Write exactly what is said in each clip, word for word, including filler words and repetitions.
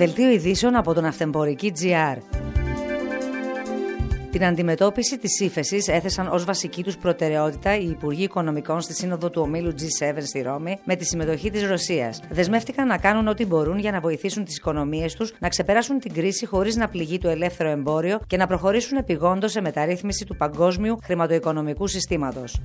Δελτίο ειδήσεων από τον Ναυτεμπορική τζι αρ. Την αντιμετώπιση της ύφεσης έθεσαν ως βασική τους προτεραιότητα οι Υπουργοί Οικονομικών στη Σύνοδο του Ομίλου τζι επτά στη Ρώμη με τη συμμετοχή της Ρωσίας. Δεσμεύτηκαν να κάνουν ό,τι μπορούν για να βοηθήσουν τις οικονομίες τους να ξεπεράσουν την κρίση χωρίς να πληγεί το ελεύθερο εμπόριο και να προχωρήσουν επειγόντως σε μεταρρύθμιση του παγκόσμιου χρηματοοικονομικού συστήματος.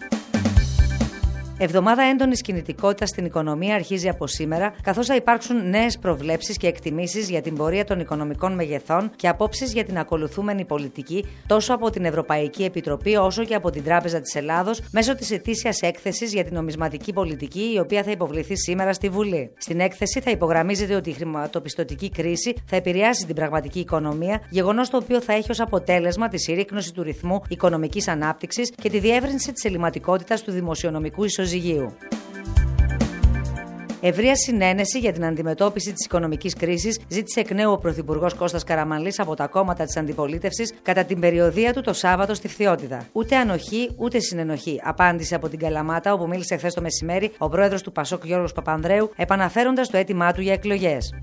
Εβδομάδα έντονης κινητικότητας στην οικονομία αρχίζει από σήμερα, καθώς θα υπάρξουν νέες προβλέψεις και εκτιμήσεις για την πορεία των οικονομικών μεγεθών και απόψεις για την ακολουθούμενη πολιτική τόσο από την Ευρωπαϊκή Επιτροπή όσο και από την Τράπεζα της Ελλάδος μέσω της ετήσιας έκθεσης για την νομισματική πολιτική, η οποία θα υποβληθεί σήμερα στη Βουλή. Στην έκθεση θα υπογραμμίζεται ότι η χρηματοπιστωτική κρίση θα επηρεάσει την πραγματική οικονομία, γεγονός το οποίο θα έχει ως αποτέλεσμα τη συρρίκνωση του ρυθμού οικονομικής ανάπτυξης και τη διεύρυνση της ελλειμματικότητας του δημοσιονομικού ισοζυγίου. Ευρεία συνένεση για την αντιμετώπιση της οικονομικής κρίσης ζήτησε εκ νέου ο Πρωθυπουργός Κώστας Καραμανλής από τα κόμματα της αντιπολίτευσης κατά την περιοδεία του το Σάββατο στη Φθιώτιδα. Ούτε ανοχή ούτε συνενοχή, απάντησε από την Καλαμάτα, όπου μίλησε χθες το μεσημέρι ο πρόεδρος του Πασόκ Γιώργος Παπανδρέου, επαναφέροντας το αίτημά του για εκλογές.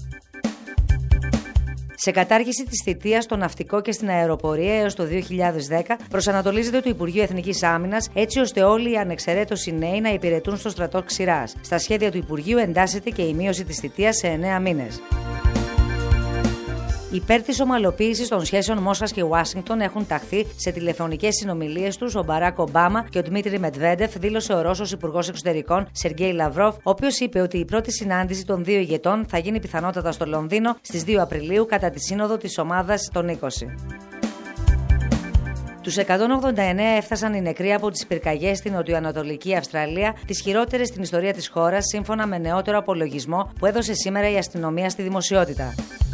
Σε κατάργηση της θητείας στο ναυτικό και στην αεροπορία έως το δύο χιλιάδες δέκα, προσανατολίζεται το Υπουργείο Εθνικής Άμυνας, έτσι ώστε όλοι οι ανεξαιρέτως νέοι να υπηρετούν στο στρατό ξηράς. Στα σχέδια του Υπουργείου εντάσσεται και η μείωση της θητείας σε εννέα μήνες. Υπέρ της ομαλοποίησης των σχέσεων Μόσχας και Ουάσιγκτον έχουν ταχθεί σε τηλεφωνικές συνομιλίες τους ο Μπαράκ Ομπάμα και ο Δημήτρη Μετβέντεφ, δήλωσε ο Ρώσος Υπουργός Εξωτερικών Σεργέη Λαυρόβ, ο οποίος είπε ότι η πρώτη συνάντηση των δύο ηγετών θα γίνει πιθανότατα στο Λονδίνο στις δύο Απριλίου κατά τη σύνοδο της ομάδας των είκοσι. Τους εκατόν ογδόντα εννέα έφτασαν οι νεκροί από τις πυρκαγιές στην νοτιοανατολική Αυστραλία, τις χειρότερες στην ιστορία της χώρας, σύμφωνα με νεότερο απολογισμό που έδωσε σήμερα η αστυνομία στη δημοσιότητα.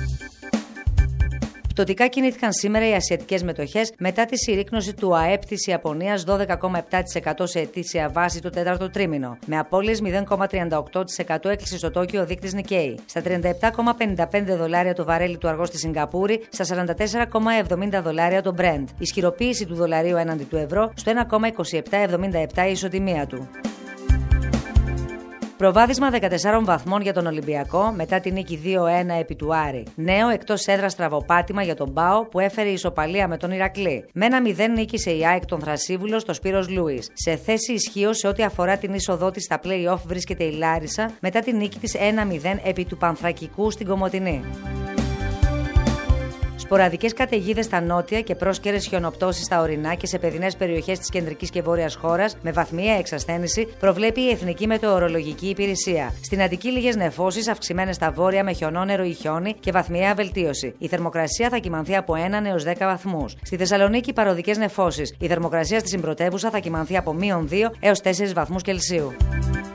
Πτωτικά κινήθηκαν σήμερα οι ασιατικές μετοχές μετά τη συρρίκνωση του ΑΕΠ της Ιαπωνίας δώδεκα κόμμα επτά τοις εκατό σε ετήσια βάση το τέταρτο τρίμηνο. Με απώλειες μηδέν κόμμα τριάντα οκτώ τοις εκατό έκλεισε στο Τόκιο ο δείκτης Nikkei. Στα τριάντα επτά κόμμα πενήντα πέντε δολάρια το βαρέλι του αργό στη Σιγκαπούρη, στα σαράντα τέσσερα κόμμα εβδομήντα δολάρια το Brent. Ισχυροποίηση του δολαρίου έναντι του ευρώ στο ένα κόμμα είκοσι επτά εβδομήντα επτά η ισοτιμία του. Προβάδισμα δεκατεσσάρων βαθμών για τον Ολυμπιακό μετά την νίκη δύο ένα επί του Άρη. Νέο εκτός έδρας στραβοπάτημα για τον Πάο που έφερε ισοπαλία με τον Ηρακλή. Με ένα μηδέν νίκησε η ΑΕΚ τον Θρασίβουλο στο Σπύρος Λούις. Σε θέση ισχύως σε ό,τι αφορά την είσοδό της στα play-off βρίσκεται η Λάρισα μετά την νίκη της ένα μηδέν επί του Πανθρακικού στην Κομοτηνή. Σποραδικές καταιγίδες στα νότια και πρόσκαιρες χιονοπτώσεις στα ορεινά και σε παιδινές περιοχές της κεντρικής και βόρειας χώρας με βαθμιαία εξασθένηση προβλέπει η Εθνική Μετεωρολογική Υπηρεσία. Στην Αττική λίγες νεφώσεις, αυξημένες στα βόρεια με χιονόνερο ή χιόνι και βαθμιαία βελτίωση. Η θερμοκρασία θα κυμανθεί από ένα έως δέκα βαθμούς. Στη Θεσσαλονίκη παροδικές νεφώσεις. Η θερμοκρασία στη συμπρωτεύουσα θα κυμανθεί από μείον δύο έως τέσσερις βαθμούς Κελσίου.